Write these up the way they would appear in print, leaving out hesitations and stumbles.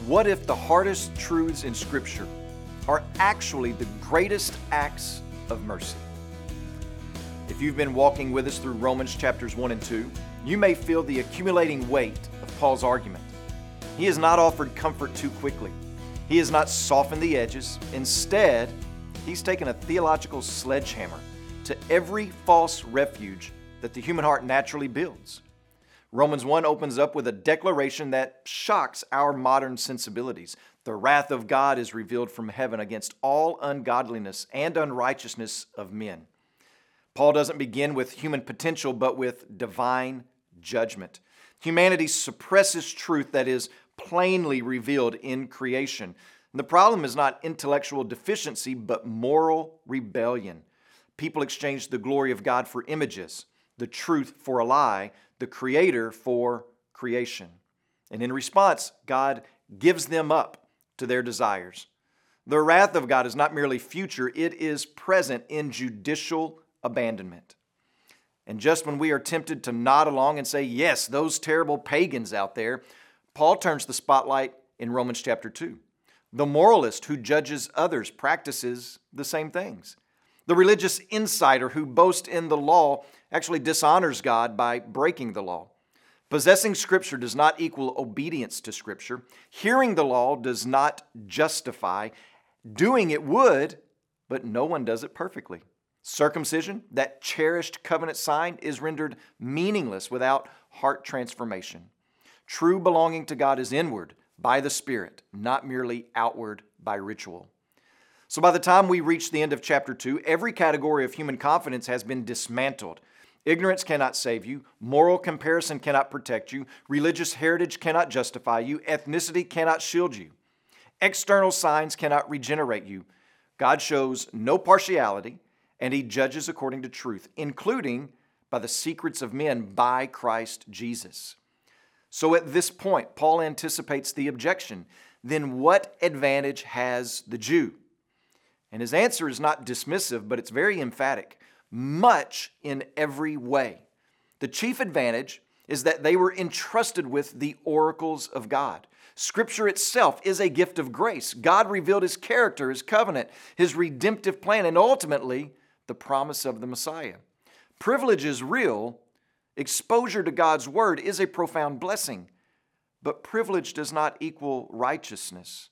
What if the hardest truths in Scripture are actually the greatest acts of mercy? If you've been walking with us through Romans chapters 1 and 2, you may feel the accumulating weight of Paul's argument. He has not offered comfort too quickly. He has not softened the edges. Instead, he's taken a theological sledgehammer to every false refuge that the human heart naturally builds. Romans 1 opens up with a declaration that shocks our modern sensibilities. The wrath of God is revealed from heaven against all ungodliness and unrighteousness of men. Paul doesn't begin with human potential, but with divine judgment. Humanity suppresses truth that is plainly revealed in creation. And the problem is not intellectual deficiency, but moral rebellion. People exchange the glory of God for images, the truth for a lie, the Creator for creation. And in response, God gives them up to their desires. The wrath of God is not merely future, it is present in judicial abandonment. And just when we are tempted to nod along and say, yes, those terrible pagans out there, Paul turns the spotlight in Romans chapter 2. The moralist who judges others practices the same things. The religious insider who boasts in the law actually dishonors God by breaking the law. Possessing Scripture does not equal obedience to Scripture. Hearing the law does not justify. Doing it would, but no one does it perfectly. Circumcision, that cherished covenant sign, is rendered meaningless without heart transformation. True belonging to God is inward by the Spirit, not merely outward by ritual. So by the time we reach the end of chapter 2, every category of human confidence has been dismantled. Ignorance cannot save you. Moral comparison cannot protect you. Religious heritage cannot justify you. Ethnicity cannot shield you. External signs cannot regenerate you. God shows no partiality, and He judges according to truth, including by the secrets of men by Christ Jesus. So at this point, Paul anticipates the objection. Then what advantage has the Jew? And his answer is not dismissive, but it's very emphatic. Much in every way. The chief advantage is that they were entrusted with the oracles of God. Scripture itself is a gift of grace. God revealed His character, His covenant, His redemptive plan, and ultimately the promise of the Messiah. Privilege is real. Exposure to God's Word is a profound blessing. But privilege does not equal righteousness.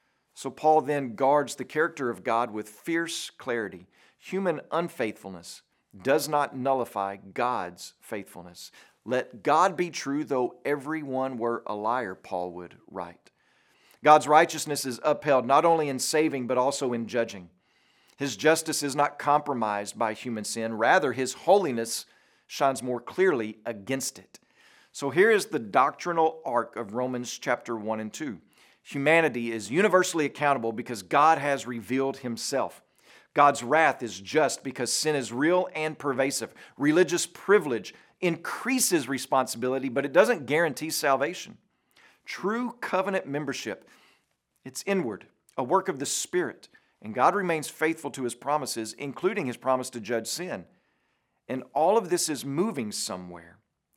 So Paul then guards the character of God with fierce clarity. Human unfaithfulness does not nullify God's faithfulness. Let God be true, though everyone were a liar, Paul would write. God's righteousness is upheld not only in saving, but also in judging. His justice is not compromised by human sin. Rather, His holiness shines more clearly against it. So here is the doctrinal arc of Romans chapter 1 and 2. Humanity is universally accountable because God has revealed Himself. God's wrath is just because sin is real and pervasive. Religious privilege increases responsibility, but it doesn't guarantee salvation. True covenant membership, it's inward, a work of the Spirit, and God remains faithful to His promises, including His promise to judge sin. And all of this is moving somewhere.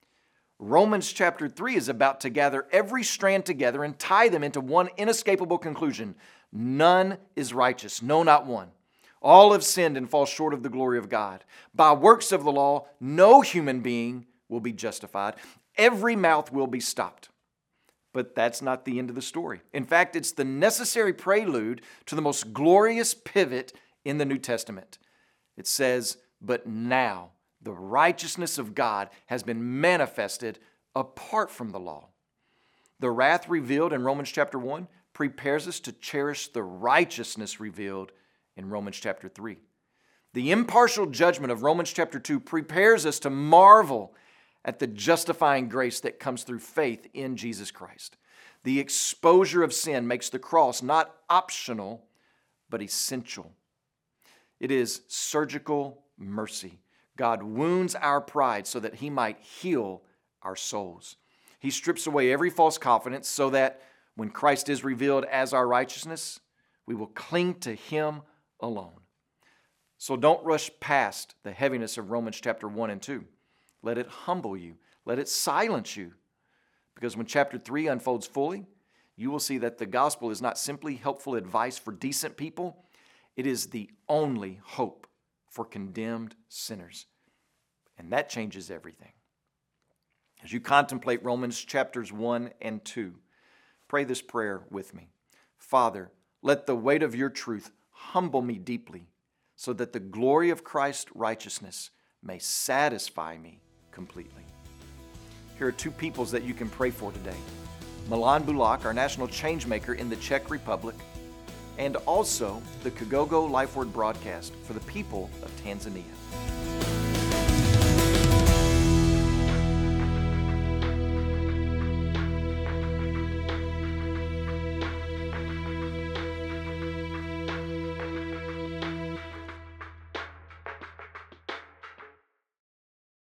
Romans chapter 3 is about to gather every strand together and tie them into one inescapable conclusion. None is righteous, no, not one. All have sinned and fall short of the glory of God. By works of the law, no human being will be justified. Every mouth will be stopped. But that's not the end of the story. In fact, it's the necessary prelude to the most glorious pivot in the New Testament. It says, but now the righteousness of God has been manifested apart from the law. The wrath revealed in Romans chapter 1 prepares us to cherish the righteousness revealed in Romans chapter 3. The impartial judgment of Romans chapter 2 prepares us to marvel at the justifying grace that comes through faith in Jesus Christ. The exposure of sin makes the cross not optional, but essential. It is surgical mercy. God wounds our pride so that He might heal our souls. He strips away every false confidence so that when Christ is revealed as our righteousness, we will cling to Him alone. So don't rush past the heaviness of Romans chapter 1 and 2. Let it humble you. Let it silence you. Because when chapter 3 unfolds fully, you will see that the gospel is not simply helpful advice for decent people, it is the only hope for condemned sinners. And that changes everything. As you contemplate Romans chapters 1 and 2, pray this prayer with me. Father, let the weight of your truth humble me deeply, so that the glory of Christ's righteousness may satisfy me completely. Here are two peoples that you can pray for today. Milan Bulak, our national changemaker in the Czech Republic, and also the Kigogo Life Word broadcast for the people of Tanzania.